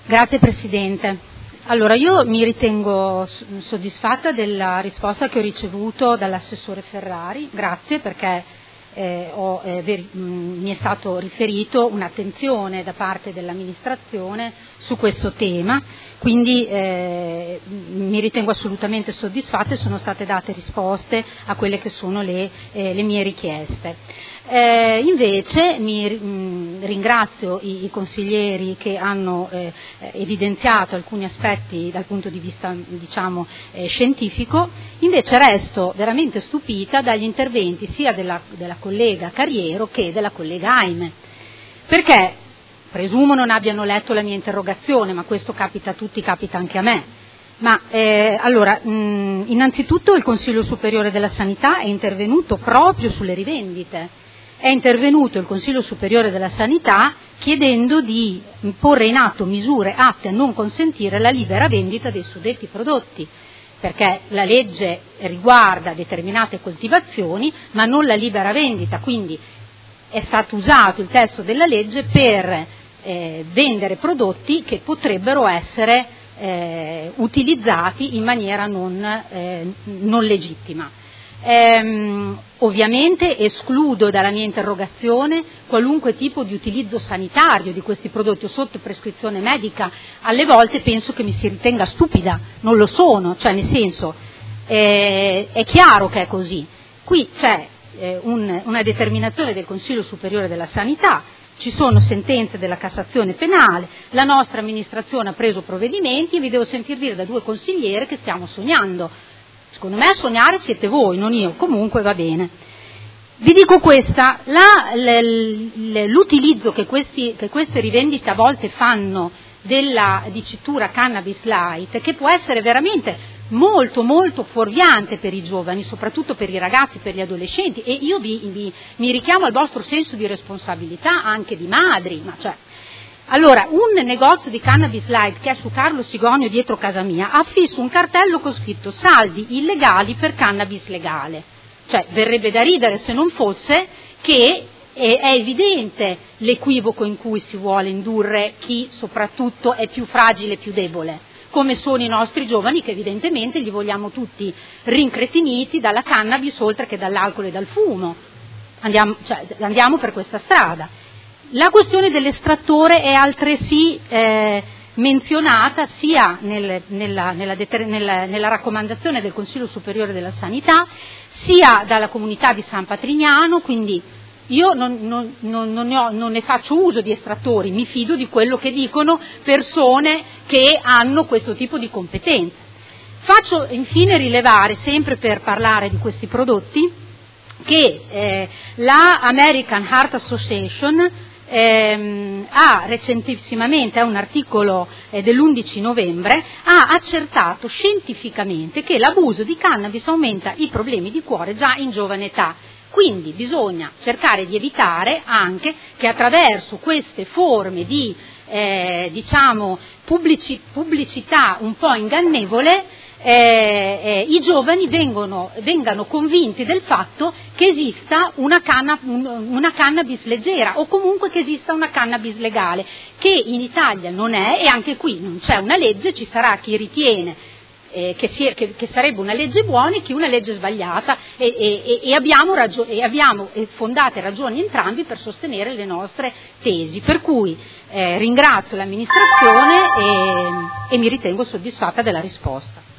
Grazie Presidente. Allora, io mi ritengo soddisfatta della risposta che ho ricevuto dall'assessore Ferrari, grazie perché mi è stato riferito un'attenzione da parte dell'amministrazione su questo tema, quindi mi ritengo assolutamente soddisfatta e sono state date risposte a quelle che sono le mie richieste. Invece ringrazio i consiglieri che hanno evidenziato alcuni aspetti dal punto di vista scientifico, invece resto veramente stupita dagli interventi sia della collega Carriero che della collega Aime, perché presumo non abbiano letto la mia interrogazione, ma questo capita a tutti, capita anche a me. Ma allora, innanzitutto il Consiglio Superiore della Sanità è intervenuto proprio sulle rivendite. È intervenuto il Consiglio Superiore della Sanità chiedendo di porre in atto misure atte a non consentire la libera vendita dei suddetti prodotti, perché la legge riguarda determinate coltivazioni ma non la libera vendita, quindi è stato usato il testo della legge per vendere prodotti che potrebbero essere utilizzati in maniera non legittima. Ovviamente escludo dalla mia interrogazione qualunque tipo di utilizzo sanitario di questi prodotti o sotto prescrizione medica. Alle volte penso che mi si ritenga stupida, non lo sono, cioè nel senso è chiaro che è così. Qui c'è una determinazione del Consiglio Superiore della Sanità, ci sono sentenze della Cassazione penale, la nostra amministrazione ha preso provvedimenti e vi devo sentir dire da due consigliere che stiamo sognando. Secondo me a sognare siete voi, non io, comunque va bene. Vi dico questa, l'utilizzo che queste rivendite a volte fanno della dicitura cannabis light, che può essere veramente molto molto fuorviante per i giovani, soprattutto per i ragazzi, per gli adolescenti, e io mi richiamo al vostro senso di responsabilità anche di madri, Allora, un negozio di cannabis light che è su Carlo Sigonio dietro casa mia ha affisso un cartello con scritto saldi illegali per cannabis legale. Cioè, verrebbe da ridere se non fosse che è evidente l'equivoco in cui si vuole indurre chi soprattutto è più fragile e più debole, come sono i nostri giovani che evidentemente li vogliamo tutti rincretiniti dalla cannabis oltre che dall'alcol e dal fumo. Andiamo per questa strada. La questione dell'estrattore è altresì menzionata sia nella raccomandazione del Consiglio Superiore della Sanità, sia dalla comunità di San Patrignano, quindi io non ne faccio uso di estrattori, mi fido di quello che dicono persone che hanno questo tipo di competenze. Faccio infine rilevare, sempre per parlare di questi prodotti, che la American Heart Association ha recentissimamente, un articolo dell'11 novembre, ha accertato scientificamente che l'abuso di cannabis aumenta i problemi di cuore già in giovane età. Quindi bisogna cercare di evitare anche che attraverso queste forme di pubblicità un po' ingannevole i giovani vengano convinti del fatto che esista una cannabis leggera o comunque che esista una cannabis legale, che in Italia non è, e anche qui non c'è una legge, ci sarà chi ritiene che sarebbe una legge buona e chi una legge sbagliata, e abbiamo fondate ragioni entrambi per sostenere le nostre tesi, per cui ringrazio l'amministrazione e mi ritengo soddisfatta della risposta.